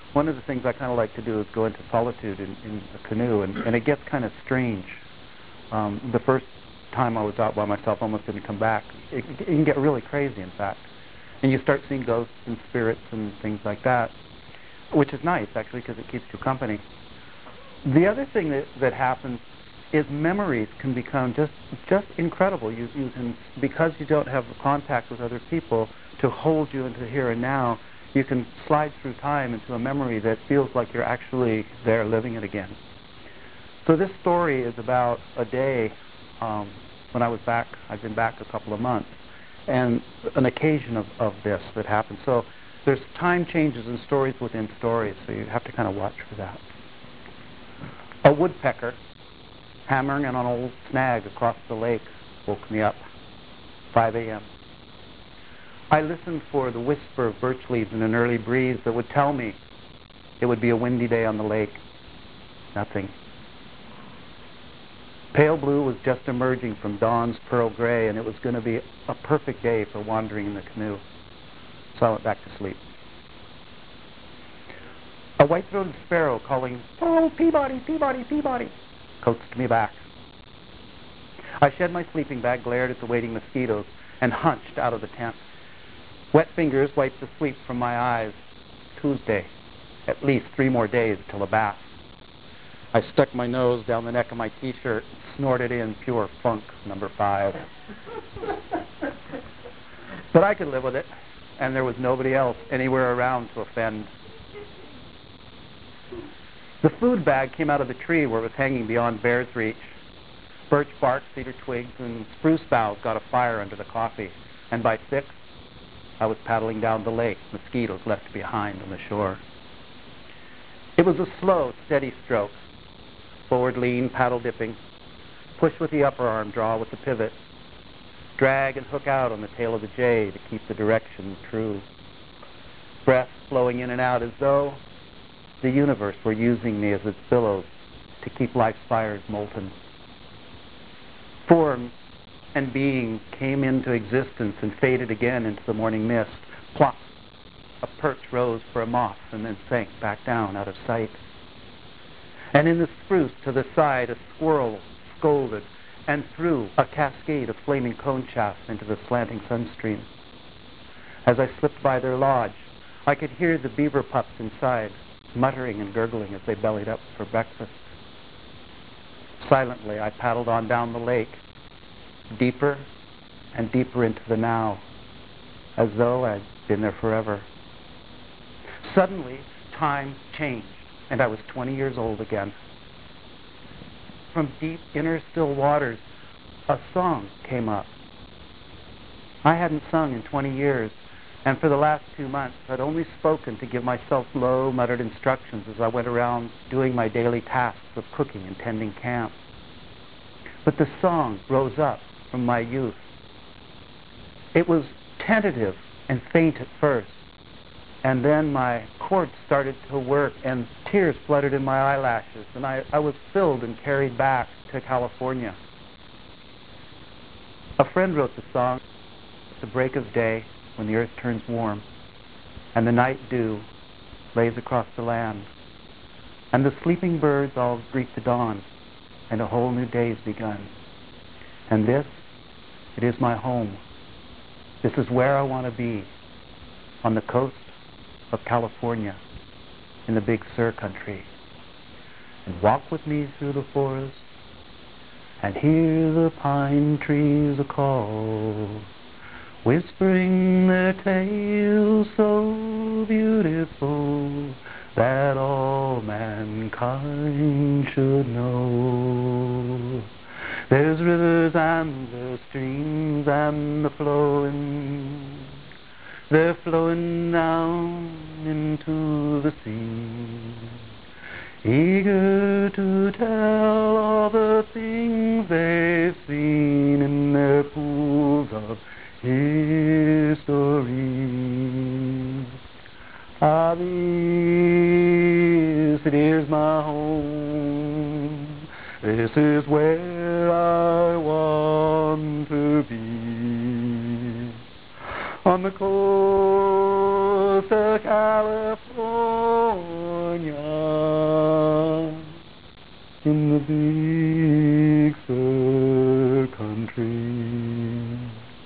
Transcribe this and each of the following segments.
One of the things I kind of like to do is go into solitude in a canoe, and it gets kind of strange. The first time I was out by myself, I almost didn't come back. It can get really crazy, in fact. And you start seeing ghosts and spirits and things like that, which is nice, actually, because it keeps you company. The other thing that happens is memories can become just incredible. You can, because you don't have contact with other people to hold you into the here and now, you can slide through time into a memory that feels like you're actually there living it again. So this story is about a day when I was back. I've been back a couple of months, and an occasion of this that happened. So there's time changes and stories within stories, so you have to kind of watch for that. A woodpecker hammering on an old snag across the lake woke me up, 5 a.m. I listened for the whisper of birch leaves in an early breeze that would tell me it would be a windy day on the lake. Nothing. Pale blue was just emerging from dawn's pearl gray, and it was going to be a perfect day for wandering in the canoe. So I went back to sleep. A white-throated sparrow calling, "Oh, Peabody, Peabody, Peabody," coaxed me back. I shed my sleeping bag, glared at the waiting mosquitoes, and hunched out of the tent. Wet fingers wiped the sleep from my eyes. Tuesday. At least 3 more days till a bath. I stuck my nose down the neck of my T-shirt, snorted in pure funk, number 5. But I could live with it, and there was nobody else anywhere around to offend. The food bag came out of the tree where it was hanging beyond bear's reach. Birch bark, cedar twigs, and spruce boughs got a fire under the coffee, and by 6, I was paddling down the lake, mosquitoes left behind on the shore. It was a slow, steady stroke. Forward lean, paddle dipping. Push with the upper arm, draw with the pivot. Drag and hook out on the tail of the J to keep the direction true. Breath flowing in and out as though the universe were using me as its billows to keep life's fires molten. Form and being came into existence and faded again into the morning mist. Plop! A perch rose for a moth and then sank back down out of sight. And in the spruce to the side, a squirrel scolded and threw a cascade of flaming cone chaff into the slanting sunstream. As I slipped by their lodge, I could hear the beaver pups inside, muttering and gurgling as they bellied up for breakfast. Silently, I paddled on down the lake, deeper and deeper into the now, as though I'd been there forever. Suddenly, time changed, and I was 20 years old again. From deep inner still waters, a song came up. I hadn't sung in 20 years, and for the last 2 months, I'd only spoken to give myself low, muttered instructions as I went around doing my daily tasks of cooking and tending camp. But the song rose up from my youth. It was tentative and faint at first, and then my chords started to work, and tears fluttered in my eyelashes, and I was filled and carried back to California. A friend wrote the song at the break of day when the earth turns warm, and the night dew lays across the land, and the sleeping birds all greet the dawn, and a whole new day's begun. And this, it is my home. This is where I want to be, on the coast of California, in the Big Sur country. And walk with me through the forest, and hear the pine trees a-call, whispering their tales so beautiful that all mankind should know. There's rivers and there's streams and the flowing, they're flowing down into the sea, eager to tell all the things they've seen in their pools of history. Ah, this, it is my home. This is where I want to be, on the coast of California. California, in the Big Sur country.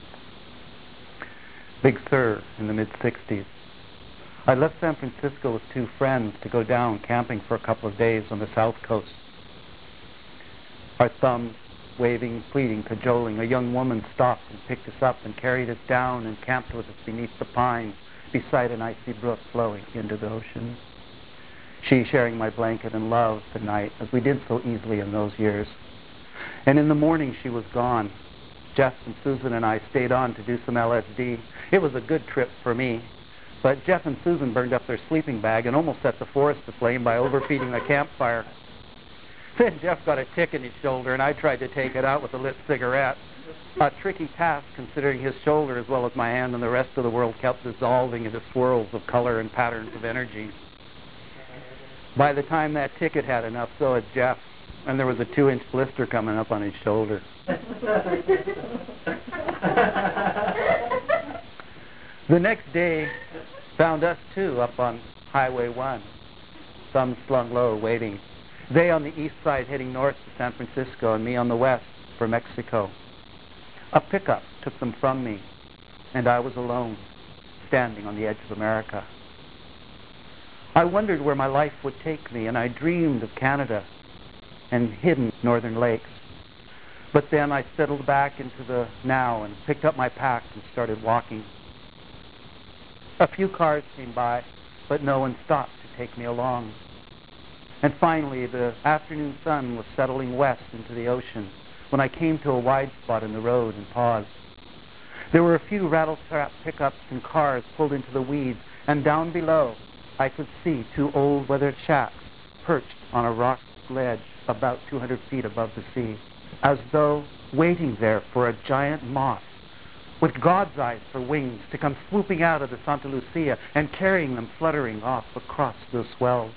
Big Sur in the mid-60s. I left San Francisco with 2 friends to go down camping for a couple of days on the south coast. Our thumbs waving, pleading, cajoling, a young woman stopped and picked us up and carried us down and camped with us beneath the pines beside an icy brook flowing into the ocean. She sharing my blanket and love the night, as we did so easily in those years. And in the morning she was gone. Jeff and Susan and I stayed on to do some LSD. It was a good trip for me. But Jeff and Susan burned up their sleeping bag and almost set the forest aflame by overfeeding the campfire. Then Jeff got a tick in his shoulder, and I tried to take it out with a lit cigarette. A tricky task, considering his shoulder as well as my hand and the rest of the world kept dissolving into swirls of color and patterns of energy. By the time that tick had had enough, so had Jeff, and there was a 2-inch blister coming up on his shoulder. The next day found us 2 up on Highway 1, thumbs slung low, waiting. They on the east side heading north to San Francisco, and me on the west for Mexico. A pickup took them from me, and I was alone, standing on the edge of America. I wondered where my life would take me, and I dreamed of Canada and hidden northern lakes. But then I settled back into the now and picked up my pack and started walking. A few cars came by, but no one stopped to take me along. And finally, the afternoon sun was settling west into the ocean when I came to a wide spot in the road and paused. There were a few rattle-trap pickups and cars pulled into the weeds, and down below I could see 2 old weathered shacks perched on a rock ledge about 200 feet above the sea, as though waiting there for a giant moth with God's eyes for wings to come swooping out of the Santa Lucia and carrying them fluttering off across the swells.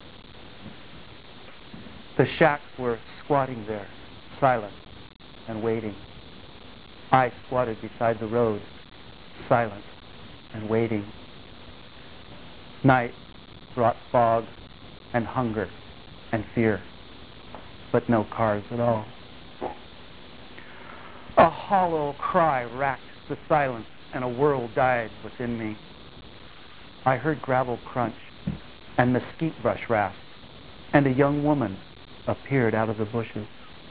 The shacks were squatting there, silent and waiting. I squatted beside the road, silent and waiting. Night brought fog and hunger and fear, but no cars at all. A hollow cry racked the silence, and a world died within me. I heard gravel crunch and mesquite brush rasp, and a young woman appeared out of the bushes.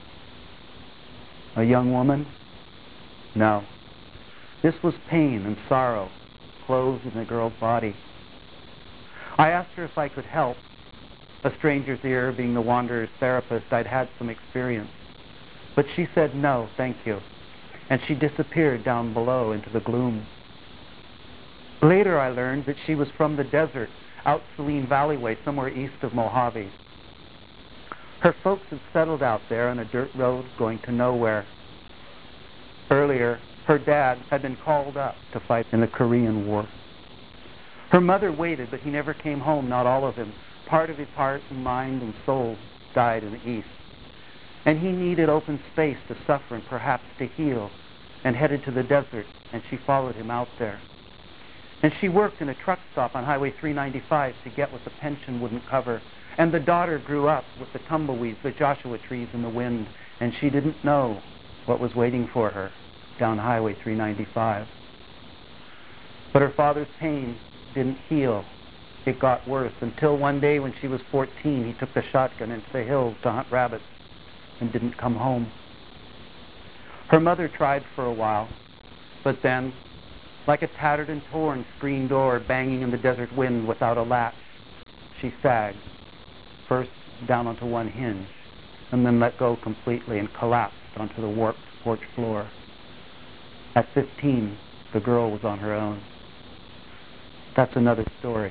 A young woman? No. This was pain and sorrow, clothed in the girl's body. I asked her if I could help. A stranger's ear, being the wanderer's therapist, I'd had some experience. But she said no, thank you, and she disappeared down below into the gloom. Later I learned that she was from the desert, out Saline Valley way, somewhere east of Mojave. Her folks had settled out there on a dirt road going to nowhere. Earlier, her dad had been called up to fight in the Korean War. Her mother waited, but he never came home, not all of him. Part of his heart and mind and soul died in the east. And he needed open space to suffer and perhaps to heal, and headed to the desert, and she followed him out there. And she worked in a truck stop on Highway 395 to get what the pension wouldn't cover. And the daughter grew up with the tumbleweeds, the Joshua trees in the wind, and she didn't know what was waiting for her down Highway 395. But her father's pain didn't heal. It got worse until one day when she was 14, he took the shotgun into the hills to hunt rabbits and didn't come home. Her mother tried for a while, but then, like a tattered and torn screen door banging in the desert wind without a latch, she sagged, first down onto one hinge, and then let go completely and collapsed onto the warped porch floor. At 15, the girl was on her own. That's another story.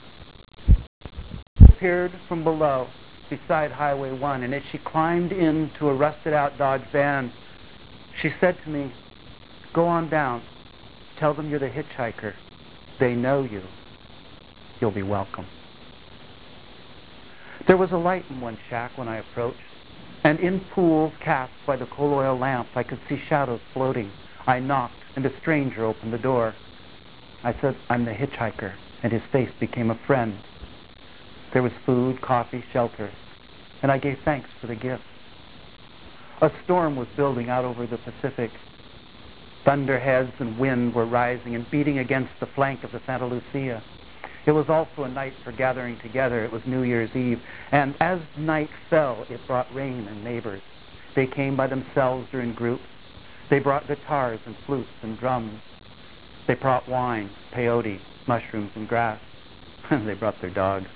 She appeared from below, beside Highway 1, and as she climbed into a rusted-out Dodge van, she said to me, "Go on down. Tell them you're the hitchhiker. They know you. You'll be welcome." There was a light in one shack when I approached, and in pools cast by the coal oil lamp, I could see shadows floating. I knocked, and a stranger opened the door. I said, "I'm the hitchhiker," and his face became a friend. There was food, coffee, shelter, and I gave thanks for the gift. A storm was building out over the Pacific. Thunderheads and wind were rising and beating against the flank of the Santa Lucia. It was also a night for gathering together. It was New Year's Eve. And as night fell, it brought rain and neighbors. They came by themselves or in groups. They brought guitars and flutes and drums. They brought wine, peyote, mushrooms, and grass. And they brought their dogs.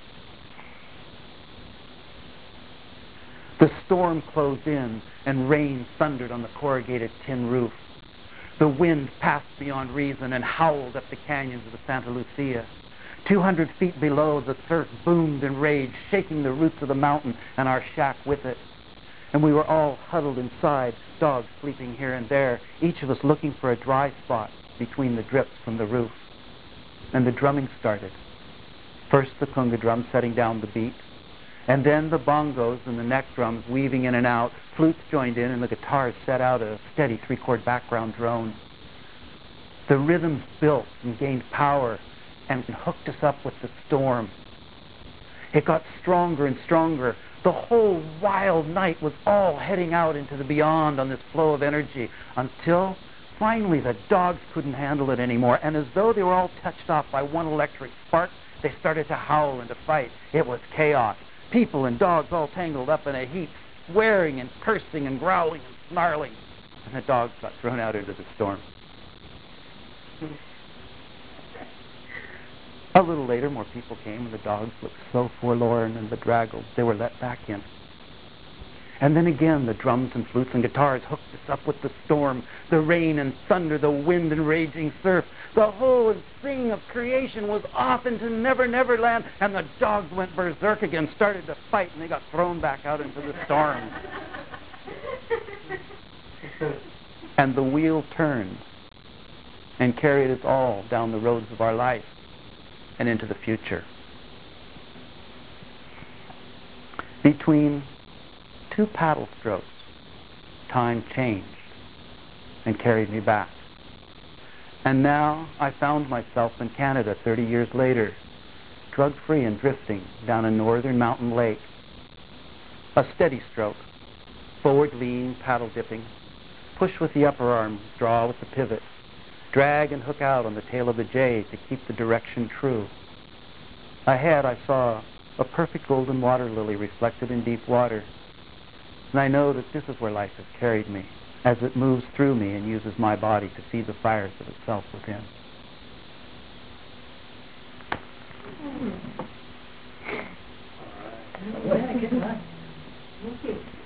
The storm closed in, and rain thundered on the corrugated tin roof. The wind passed beyond reason and howled up the canyons of the Santa Lucia. 200 feet below, the surf boomed and raged, shaking the roots of the mountain and our shack with it. And we were all huddled inside, dogs sleeping here and there, each of us looking for a dry spot between the drips from the roof. And the drumming started. First the conga drum setting down the beat, and then the bongos and the neck drums weaving in and out. Flutes joined in, and the guitars set out a steady 3-chord background drone. The rhythms built and gained power and hooked us up with the storm. It got stronger and stronger. The whole wild night was all heading out into the beyond on this flow of energy until finally the dogs couldn't handle it anymore, and as though they were all touched off by one electric spark, they started to howl and to fight. It was chaos. People and dogs all tangled up in a heap, swearing and cursing and growling and snarling. And the dogs got thrown out into the storm. A little later, more people came, and the dogs looked so forlorn and bedraggled, they were let back in. And then again, the drums and flutes and guitars hooked us up with the storm, the rain and thunder, the wind and raging surf. The whole thing of creation was off into Never Never Land, and the dogs went berserk again, started to fight, and they got thrown back out into the storm. And the wheel turned and carried us all down the roads of our life and into the future. Between 2 paddle strokes, time changed and carried me back. And now I found myself in Canada 30 years later, drug-free and drifting down a northern mountain lake. A steady stroke, forward lean, paddle dipping, push with the upper arm, draw with the pivot, drag and hook out on the tail of the J to keep the direction true. Ahead I saw a perfect golden water lily reflected in deep water. And I know that this is where life has carried me, as it moves through me and uses my body to feed the fires of itself within. All right. Good luck. Thank you.